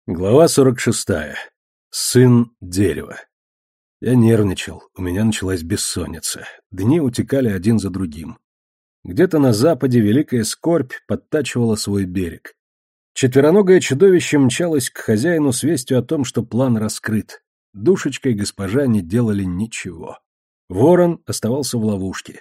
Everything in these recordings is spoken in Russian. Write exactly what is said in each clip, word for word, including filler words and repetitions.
Глава сорок шестая. Сын дерева. Я нервничал, у меня началась бессонница. Дни утекали один за другим. Где-то на западе великая скорбь подтачивала свой берег. Четвероногое чудовище мчалось к хозяину с вестью о том, что план раскрыт. Душечка и госпожа не делали ничего. Ворон оставался в ловушке.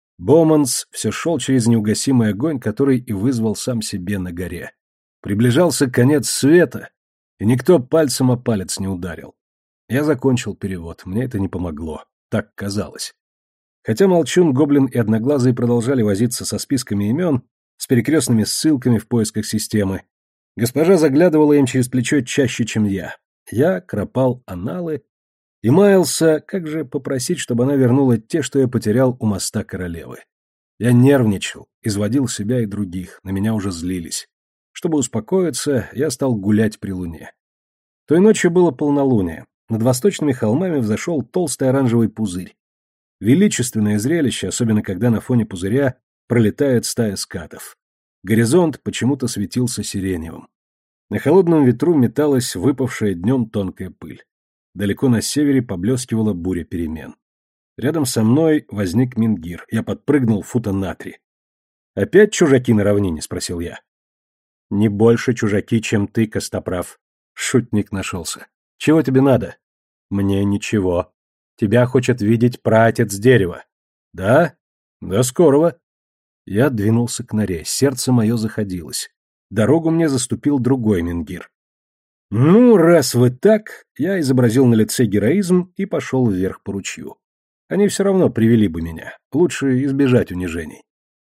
Боманс все шел через неугасимый огонь, который и вызвал сам себе на горе. Приближался конец света, и никто пальцем о палец не ударил. Я закончил перевод, мне это не помогло, так казалось. Хотя Молчун, Гоблин и Одноглазый продолжали возиться со списками имен, с перекрестными ссылками в поисках системы, госпожа заглядывала им через плечо чаще, чем я. Я кропал аналы и маялся, как же попросить, чтобы она вернула те, что я потерял у моста королевы. Я нервничал, изводил себя и других, на меня уже злились. Чтобы успокоиться, я стал гулять при луне. Той ночью было полнолуние. Над восточными холмами взошел толстый оранжевый пузырь. Величественное зрелище, особенно когда на фоне пузыря пролетает стая скатов. Горизонт почему-то светился сиреневым. На холодном ветру металась выпавшая днем тонкая пыль. Далеко на севере поблескивала буря перемен. Рядом со мной возник Мингир. Я подпрыгнул фута на три. «Опять чужаки на равнине?» — спросил я. «Не больше чужаки, чем ты, Костоправ». Шутник нашелся. «Чего тебе надо?» «Мне ничего. Тебя хочет видеть праотец дерева». «Да? До скорого». Я двинулся к норе, сердце мое заходилось. Дорогу мне заступил другой Мингир. «Ну, раз вы так...» Я изобразил на лице героизм и пошел вверх по ручью. Они все равно привели бы меня. Лучше избежать унижений.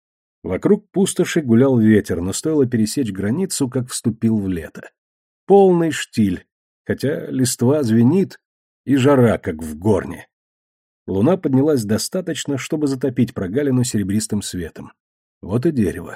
Вокруг пустоши гулял ветер, но стоило пересечь границу, как вступил в лето. Полный штиль, хотя листва звенит, и жара, как в горне. Луна поднялась достаточно, чтобы затопить прогалину серебристым светом. Вот и дерево.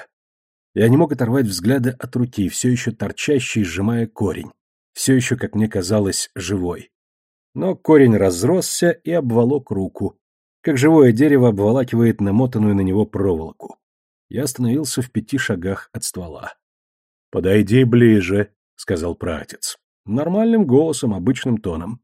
Я не мог оторвать взгляда от руки, все еще торчащей, сжимая корень. Все еще, как мне казалось, живой. Но корень разросся и обволок руку, как живое дерево обволакивает намотанную на него проволоку. Я остановился в пяти шагах от ствола. «Подойди ближе», — сказал праотец. Нормальным голосом, обычным тоном.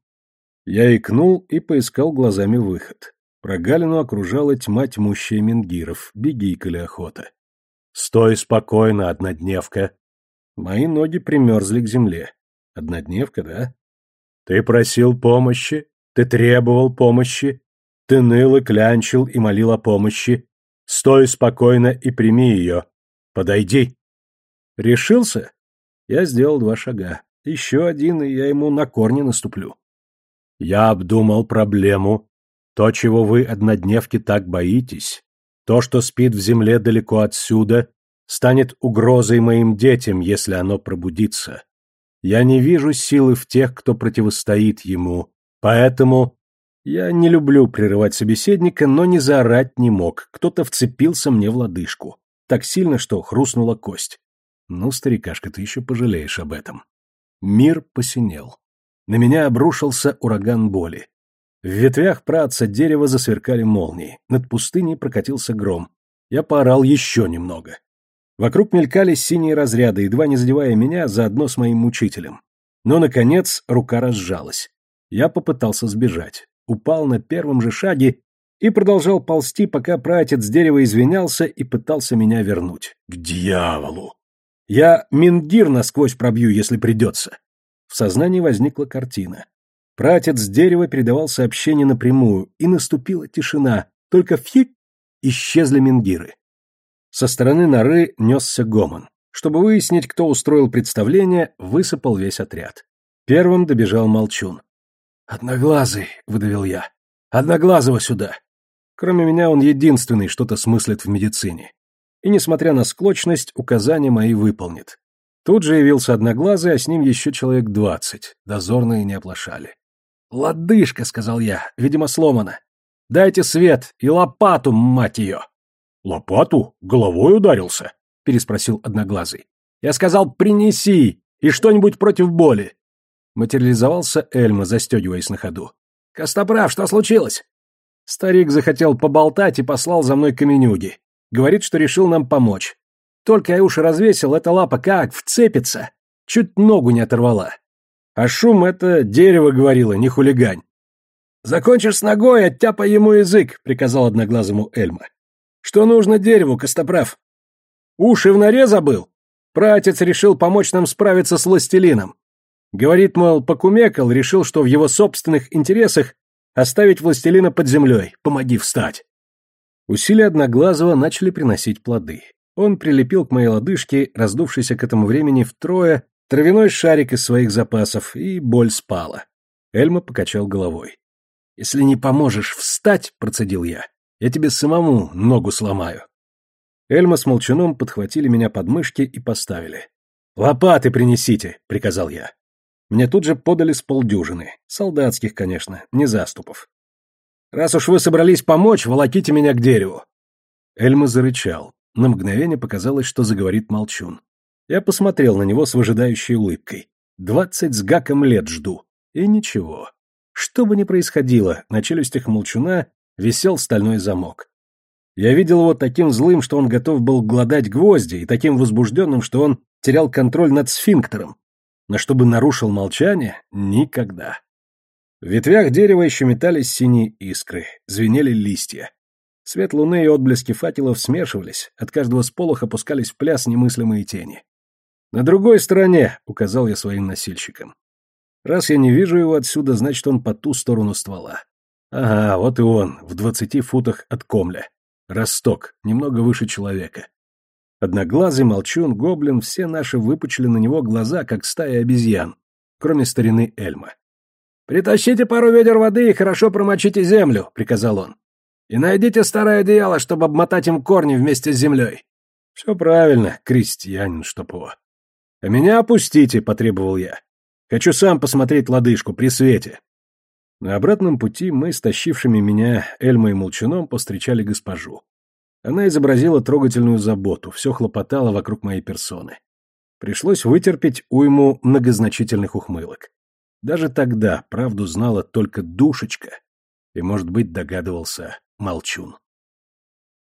Я икнул и поискал глазами выход. Прогалину окружала тьма тьмущая Мингиров, беги, коли охота. «Стой спокойно, однодневка». Мои ноги примерзли к земле. Однодневка, да? «Ты просил помощи, ты требовал помощи, ты ныл и клянчил и молил о помощи. Стой спокойно и прими ее. Подойди». Решился? Я сделал два шага. Еще один, и я ему на корни наступлю. Я обдумал проблему. То, чего вы, однодневки, так боитесь, то, что спит в земле далеко отсюда, станет угрозой моим детям, если оно пробудится. Я не вижу силы в тех, кто противостоит ему, поэтому... Я не люблю прерывать собеседника, но не заорать не мог. Кто-то вцепился мне в лодыжку. Так сильно, что хрустнула кость. Ну, старикашка, ты еще пожалеешь об этом. Мир посинел. На меня обрушился ураган боли. В ветвях праотца дерева засверкали молнии. Над пустыней прокатился гром. Я поорал еще немного. Вокруг мелькали синие разряды, едва не задевая меня заодно с моим мучителем. Но, наконец, рука разжалась. Я попытался сбежать. Упал на первом же шаге и продолжал ползти, пока праотец дерева извинялся и пытался меня вернуть. К дьяволу! Я Мингир насквозь пробью, если придется. В сознании возникла картина. Праотец дерева передавал сообщение напрямую, и наступила тишина, только фью исчезли Мингиры. Со стороны норы несся гомон. Чтобы выяснить, кто устроил представление, высыпал весь отряд. Первым добежал Молчун. «Одноглазый», — выдавил я. «Одноглазого сюда». Кроме меня он единственный что-то смыслит в медицине. И, несмотря на склочность, указания мои выполнит. Тут же явился Одноглазый, а с ним еще человек двадцать. Дозорные не оплошали. «Лодыжка», — сказал я, — «видимо, сломана. Дайте свет и лопату, мать ее». «Лопату? Головой ударился?» — переспросил Одноглазый. «Я сказал, принеси, и что-нибудь против боли». Материализовался Эльма, застегиваясь на ходу. «Костоправ, что случилось?» Старик захотел поболтать и послал за мной каменюги. Говорит, что решил нам помочь. Только я уши развесил, эта лапа как вцепится. Чуть ногу не оторвала. А шум — это дерево говорило, не хулигань. «Закончишь с ногой, оттяпай ему язык», — приказал одноглазому Эльма. «Что нужно дереву, Костоправ? Уши в норе забыл? Пратец решил помочь нам справиться с властелином. Говорит, мол, покумекал, решил, что в его собственных интересах оставить властелина под землей. Помоги встать». Усилия Одноглазого начали приносить плоды. Он прилепил к моей лодыжке, раздувшийся к этому времени втрое, травяной шарик из своих запасов, и боль спала. Эльма покачал головой. «Если не поможешь встать, — процедил я, — я тебе самому ногу сломаю». Эльма с Молчуном подхватили меня под мышки и поставили. «Лопаты принесите!» — приказал я. Мне тут же подали с полдюжины. Солдатских, конечно, не заступов. «Раз уж вы собрались помочь, волоките меня к дереву». Эльма зарычал. На мгновение показалось, что заговорит Молчун. Я посмотрел на него с выжидающей улыбкой. Двадцать с гаком лет жду. И ничего. Что бы ни происходило, на челюстях Молчуна висел стальной замок. Я видел его таким злым, что он готов был глодать гвозди, и таким возбужденным, что он терял контроль над сфинктером. Но чтобы нарушил молчание — никогда. В ветвях дерева еще метались синие искры, звенели листья. Свет луны и отблески факелов смешивались, от каждого сполоха пускались в пляс немыслимые тени. «На другой стороне», — указал я своим носильщикам. «Раз я не вижу его отсюда, значит, он по ту сторону ствола. Ага, вот и он, в двадцати футах от комля. Росток, немного выше человека. Одноглазый, Молчун, Гоблин, все наши выпучили на него глаза, как стая обезьян, кроме старины Эльма. «Притащите пару ведер воды и хорошо промочите землю», — приказал он. «И найдите старое одеяло, чтобы обмотать им корни вместе с землей». «Все правильно, крестьянин, чтоб его». «А меня опустите», — потребовал я. «Хочу сам посмотреть лодыжку при свете». На обратном пути мы с тащившими меня Эльмой и Молчуном повстречали госпожу. Она изобразила трогательную заботу, все хлопотала вокруг моей персоны. Пришлось вытерпеть уйму многозначительных ухмылок. Даже тогда правду знала только Душечка, и, может быть, догадывался Молчун.